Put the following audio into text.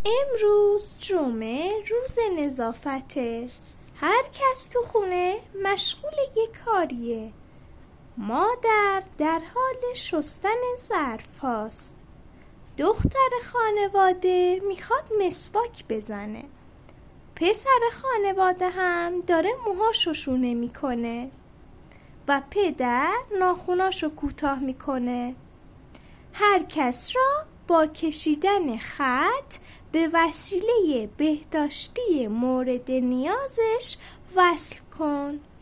امروز جمعه روز نظافته. هر کس تو خونه مشغول یه کاریه. مادر در حال شستن ظرف هاست. دختر خانواده میخواد مسواک بزنه. پسر خانواده هم داره موهاشو شونه میکنه و پدر ناخوناشو کوتاه میکنه. هر کس را با کشیدن خط به وسیله بهداشتی مورد نیازش وصل کن.